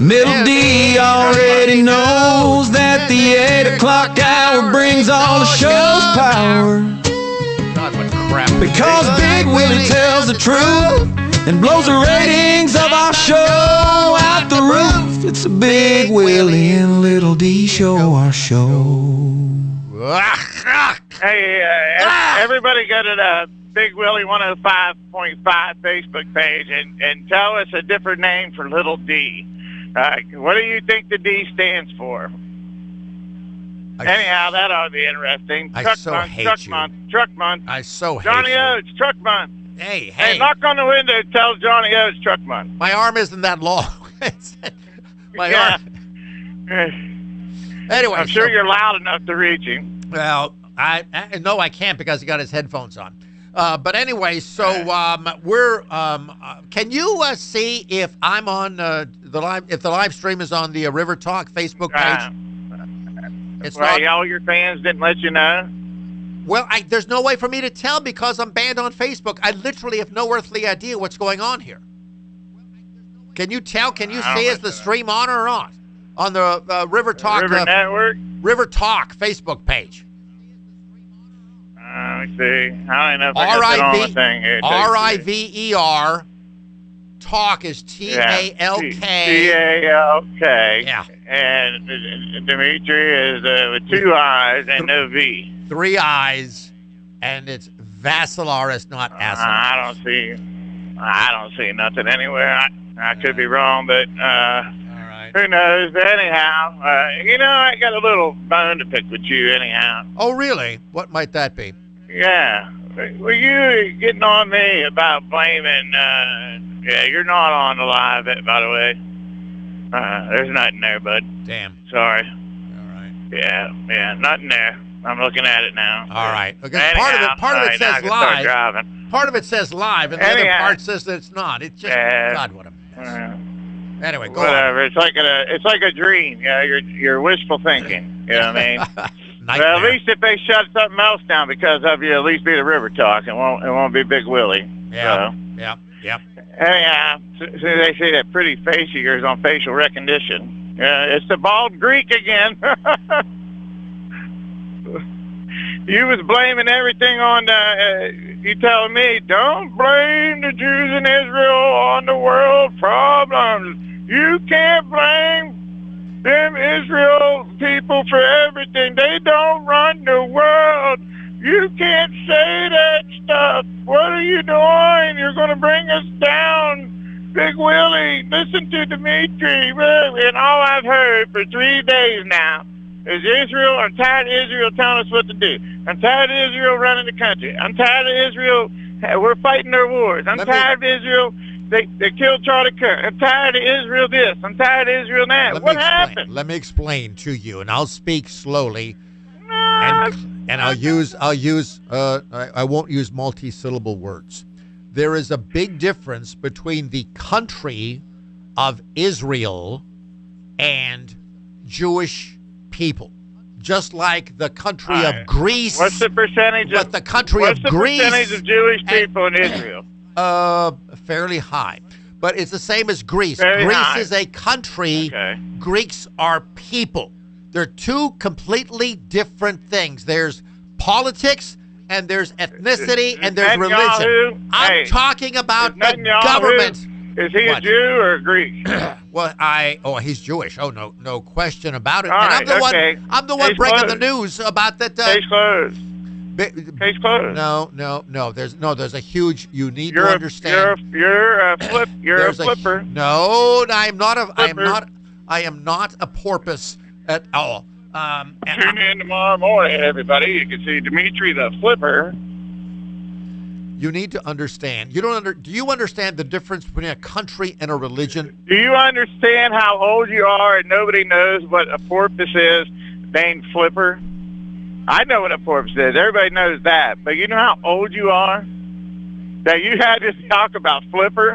Middle D already knows that the 8 o'clock hour brings all the show's power. God, what crap. Because Big Willie tells the truth and blows the ratings of our show out the roof. It's a Big Willie and Little D show, our show. Hey, everybody go to the Big Willie 105.5 Facebook page and tell us a different name for Little D. What do you think the D stands for? Anyhow, that ought to be interesting. I Truck so month, hate truck you. month, truck month. I so hate Johnny you. Oates, truck month. Hey. Knock on the window, tell Johnny Oates, truck month. My arm isn't that long. My arm. Anyway. I'm sure you're loud enough to reach him. Well, no, I can't because he got his headphones on. But anyway, so we're. Can you see if I'm on the live? If the live stream is on the River Talk Facebook page? It's not. All your fans didn't let you know. Well, there's no way for me to tell because I'm banned on Facebook. I literally have no earthly idea what's going on here. Can you tell? Can you see is the stream on or not on the River Talk Network? River Talk Facebook page? Let me see. I don't know if I can put on the thing here. R-I-V-E-R. Talk is T-A-L-K. T-A-L-K. Yeah. And Dimitri is with 2 I's and no V. 3 I's, and it's Vassilaris, not Asilaris. I don't see nothing anywhere. I could be wrong, but all right. Who knows? But anyhow, I got a little bone to pick with you anyhow. Oh, really? What might that be? Yeah. Were you getting on me about blaming, you're not on the live, by the way. There's nothing there, bud. Damn. Sorry. All right. Yeah, nothing there. I'm looking at it now. All right. Okay. Anyhow, Part of it says live. Driving. Part of it says live, and the other part says that it's not. It's just God, what a mess. Anyway, go Whatever. on. It's like a dream. Yeah, you're wishful thinking. You know what I mean? Nightmare. Well, at least if they shut something else down because of you, at least be the River Talk. It won't be Big Willie. Yeah. So. Yeah. Anyhow, they say that pretty face of yours on facial recognition. It's the bald Greek again. You was blaming everything on you telling me, don't blame the Jews in Israel on the world problems. You can't blame them Israel people for everything. They don't run the world. You can't say that stuff. What are you doing? You're going to bring us down. Big Willie, listen to Dimitri. And all I've heard for 3 days now is Israel. I'm tired of Israel telling us what to do. I'm tired of Israel running the country. I'm tired of Israel. We're fighting their wars. I'm tired of Israel. They killed Charlie Kirk. I'm tired of Israel this. I'm tired of Israel that. What happened? Let me explain to you, and I'll speak slowly. And I won't use multi-syllable words. There is a big difference between the country of Israel and Jewish people. Just like the country of Greece. What's the percentage of percentage of Jewish people in Israel? Fairly high. But it's the same as Greece. Very Greece high. is a country. Okay. Greeks are people. They're two completely different things. There's politics and there's ethnicity and there's religion. I'm talking about the government. Is he a Jew or a Greek? Well, he's Jewish. Oh, no question about it. All and right, I'm the one bringing the news about that. Case closed. Case closed. No. There's a huge. You need to understand. You're a flipper. No, I am not a porpoise at all. Tune in tomorrow morning, everybody. You can see Dimitri the Flipper. You need to understand. Do you understand the difference between a country and a religion? Do you understand how old you are and nobody knows what a porpoise is named Flipper? I know what a porpoise is. Everybody knows that. But you know how old you are? That you had to talk about Flipper?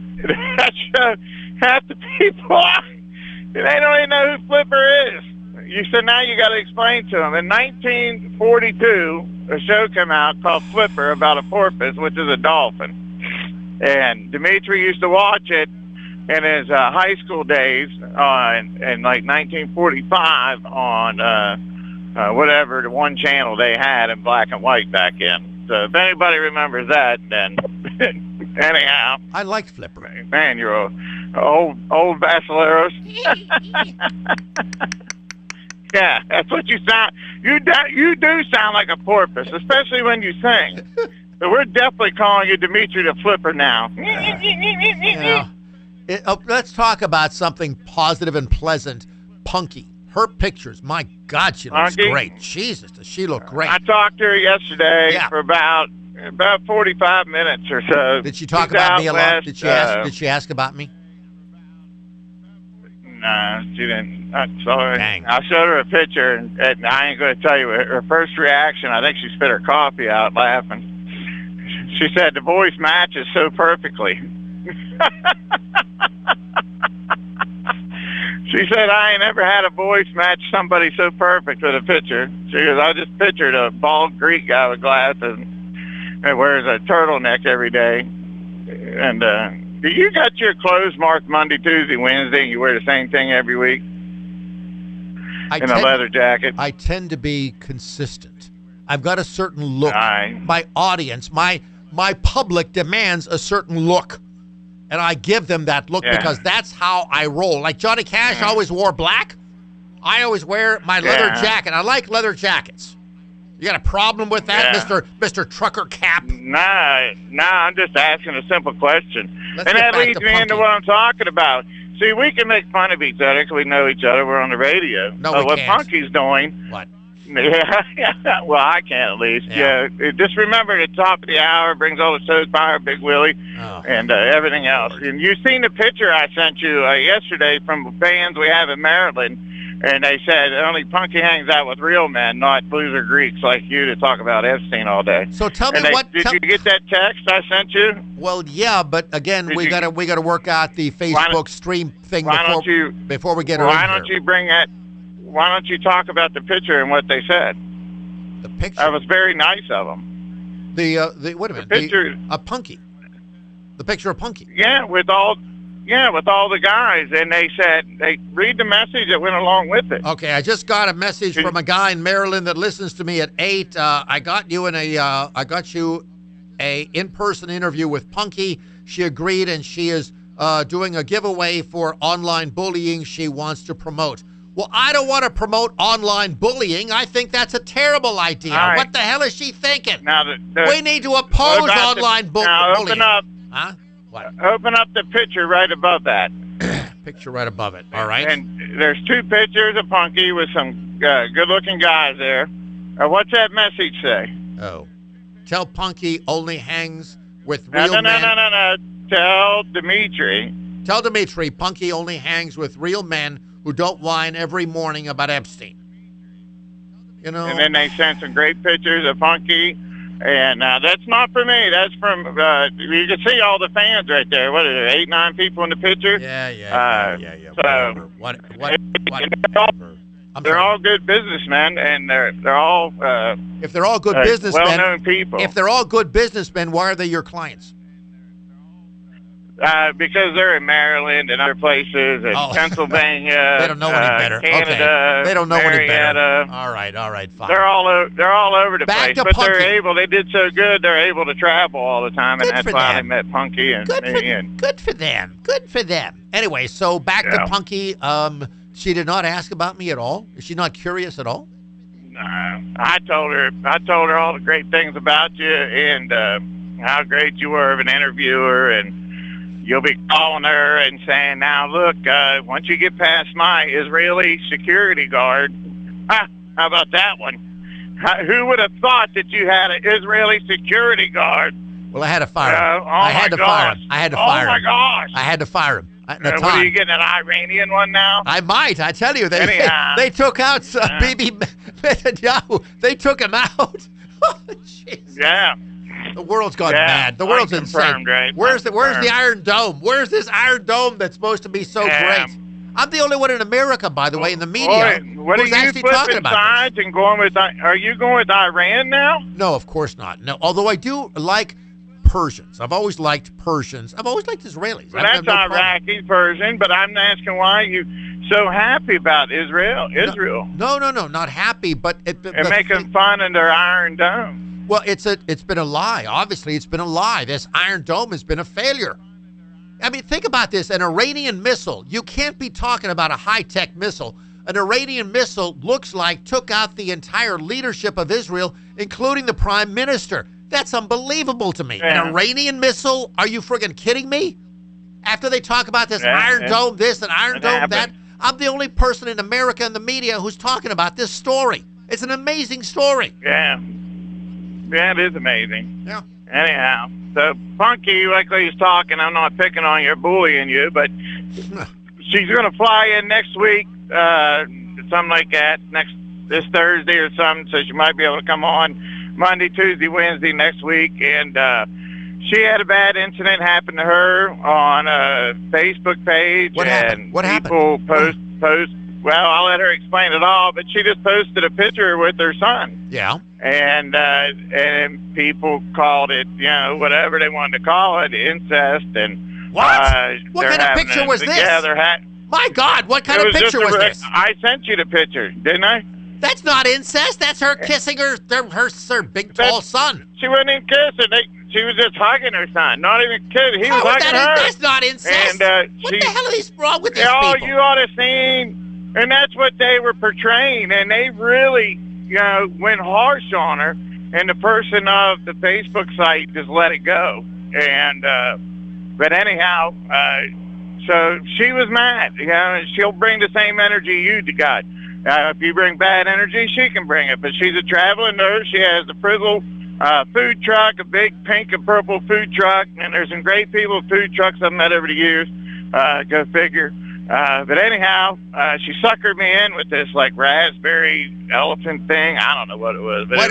Half the people, they don't even know who Flipper is. You said now you got to explain to them. In 1942, a show came out called Flipper about a porpoise, which is a dolphin. And Dimitri used to watch it in his high school days in like 1945 on whatever the one channel they had in black and white back in. So if anybody remembers that, then anyhow. I liked Flipper. Man, you're old Basileros. Yeah, that's what you sound. You do sound like a porpoise, especially when you sing. So we're definitely calling you Dimitri the Flipper now. Let's talk about something positive and pleasant. Punky. Her pictures, my God, she looks great. Jesus, does she look great? I talked to her yesterday for about 45 minutes or so. Did she talk about me a lot? Did she ask about me? No, she didn't. I'm sorry. Dang. I showed her a picture, and I ain't going to tell you her first reaction. I think she spit her coffee out laughing. She said the voice matches so perfectly. She said, I ain't ever had a voice match somebody so perfect with a picture. She goes, I just pictured a bald Greek guy with glasses and wears a turtleneck every day. And do you got your clothes marked Monday, Tuesday, Wednesday, and you wear the same thing every week? In a leather jacket? I tend to be consistent. I've got a certain look. Aye. My audience, my public demands a certain look. And I give them that look because that's how I roll. Like Johnny Cash always wore black. I always wear my leather jacket. I like leather jackets. You got a problem with that, Mr. Trucker Cap? Nah, I'm just asking a simple question. Let's and get that back leads to me Punky. into what I'm talking about. See, we can make fun of each other because we know each other. We're on the radio. No, we what can't. Punky's doing. What? Yeah, well, I can at least. Yeah. Just remember at the top of the hour brings all the shows by Big Willie and everything else. And you seen the picture I sent you yesterday from fans we have in Maryland, and they said only Punky hangs out with real men, not loser Greeks like you to talk about Epstein all day. So tell me Did you get that text I sent you? Well, yeah, but again, we gotta work out the Facebook stream thing before we get her in Why don't here. you bring that? Why don't you talk about the picture and what they said? The picture. That was very nice of them. The wait a minute. The picture. A Punky. The picture of Punky. Yeah, with all the guys, and they said they read the message that went along with it. Okay, I just got a message from a guy in Maryland that listens to me at 8. I got you a in-person interview with Punky. She agreed, and she is doing a giveaway for online bullying she wants to promote. Well, I don't want to promote online bullying. I think that's a terrible idea. Right. What the hell is she thinking? Now We need to oppose online bullying. Now open up. Huh? What? Open up the picture right above that. Picture right above it. All right. And there's two pictures of Punky with some good-looking guys there. What's that message say? Oh. Tell Punky only hangs with real men. No. Tell Dimitri. Tell Dimitri Punky only hangs with real men who don't whine every morning about Epstein. You know? And then they sent some great pictures of Punky. And that's not for me. That's from, you can see all the fans right there. What are there, 8, 9 people in the picture? Yeah. So, Whatever. They're all good businessmen, and they're all if they're all good businessmen, well-known people. If they're all good businessmen, why are they your clients? Because they're in Maryland and other places, and Pennsylvania. They don't know any better. Canada, okay. They don't know any better. Marietta. All right, fine. They're all over the Back place, to but Punky. they did so good. They're able to travel all the time, and that's why they met Punky and me. Good for them. Anyway, so back to Punky. She did not ask about me at all. Is she not curious at all? I told her all the great things about you and how great you were of an interviewer, and you'll be calling her and saying, now look, once you get past my Israeli security guard, how about that one? Who would have thought that you had an Israeli security guard? Well, I had to fire him. I had to fire him. Oh my gosh! I had to fire him. What are you getting, an Iranian one now? I might. I tell you, they took out Bibi Netanyahu. They took him out. Oh, jeez. Yeah. The world's gone mad. The world's insane. Right? Where's the Iron Dome? Where's this Iron Dome that's supposed to be so great? I'm the only one in America, by the way, in the media what who's are you actually talking flipping about sides this. and going with? Are you going with Iran now? No, of course not. No, although I do like Persians. I've always liked Persians. I've always liked Israelis. Well, that's Iraqi, Persian, but I'm asking why you so happy about Israel. No, not happy, but They're making fun of their Iron Dome. Well, it's been a lie. Obviously, it's been a lie. This Iron Dome has been a failure. I mean, think about this. An Iranian missile. You can't be talking about a high-tech missile. An Iranian missile looks like took out the entire leadership of Israel, including the prime minister. That's unbelievable to me. Yeah. An Iranian missile? Are you friggin' kidding me? After they talk about this Iron Dome this and Iron Dome that, I'm the only person in America in the media who's talking about this story. It's an amazing story. Yeah. Yeah, it is amazing. Yeah. Anyhow, so Punky, like he's talking, I'm not picking on you, bullying you, but she's going to fly in next week, something like that, this Thursday or something, so she might be able to come on Monday, Tuesday, Wednesday next week. And she had a bad incident happen to her on a Facebook page. What happened? What people happened? post. Well, I'll let her explain it all, but she just posted a picture with her son. Yeah. And people called it, whatever they wanted to call it, incest. And what? What kind of picture was this? Yeah, my God, what kind of picture was this? I sent you the picture, didn't I? That's not incest. That's her kissing her big, tall son. She wasn't even kissing. She was just hugging her son. Not even kissing. He was hugging her. That's not incest. And, what the hell is wrong with these people? people? You ought to seen. And that's what they were portraying. And they really, went harsh on her. And the person of the Facebook site just let it go. And, but anyhow, so she was mad. She'll bring the same energy you got. If you bring bad energy, she can bring it. But she's a traveling nurse. She has the Frizzle food truck, a big pink and purple food truck. And there's some great people with food trucks I've met over the years. Go figure. But anyhow, she suckered me in with this raspberry elephant thing. I don't know what it was. But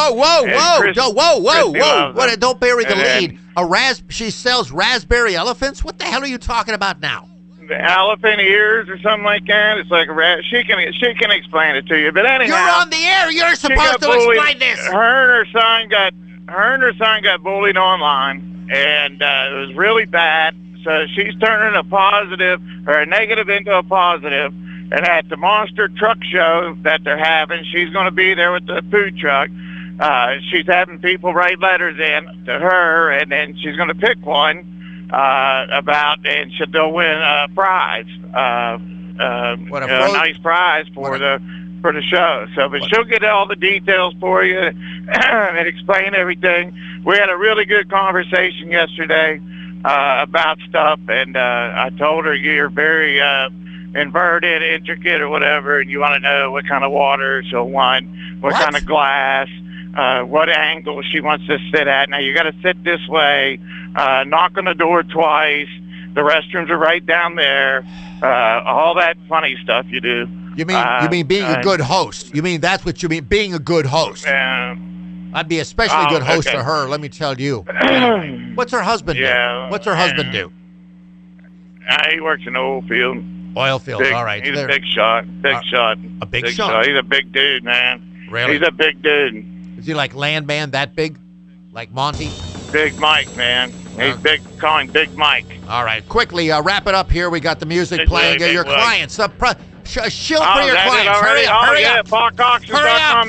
whoa! Don't bury the lead. She sells raspberry elephants. What the hell are you talking about now? The elephant ears or something like that. It's like a she can explain it to you. But anyhow, you're on the air. You're supposed to explain this. Her and her son got bullied online, and it was really bad. So she's turning a negative into a positive. And at the monster truck show that they're having, she's going to be there with the food truck. She's having people write letters in to her, and then she's going to pick one and they'll win a prize. A nice prize for the show. So, but she'll get all the details for you and explain everything. We had a really good conversation yesterday about stuff, and I told her you're very inverted, intricate, or whatever, and you want to know what kind of water she'll want, what kind of glass, what angle she wants to sit at. Now you got to sit this way, knock on the door twice. The restrooms are right down there. All that funny stuff you do. You mean being a good host? You mean that's what you mean, being a good host? I'd be especially good host to her, let me tell you. What's her husband do? What's her husband do? He works in the oil field. Oil field, all right. He's a big shot. A big shot? He's a big dude, man. Really? He's a big dude. Is he like Landman, that big? Like Monty? Big Mike, man. He's big, calling Big Mike. All right, quickly, wrap it up here. We got the music playing. Your clients. Shield for your clients. Hurry up. Faster.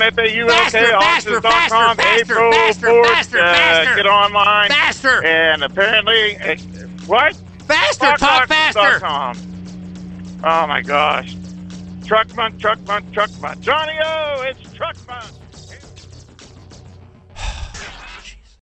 April 4th, get online. Faster. And apparently, what? Faster. Talk faster. Oh, my gosh. Truck Month. Johnny O, it's Truck Month.